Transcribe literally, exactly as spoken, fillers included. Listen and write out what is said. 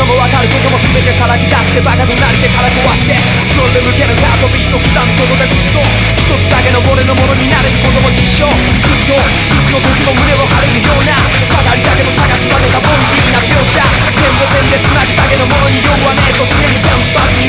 ことも分かることも全てさらけ出してバカとなりてから壊してそれで向けるハートビート刻むことで物騒一つだけの俺のものになれることも実証きっといつの時も胸を張れるような下がりだけの探し分けたボンビーな描写全部線で繋ぐだけのものに用はねえと常にテンパス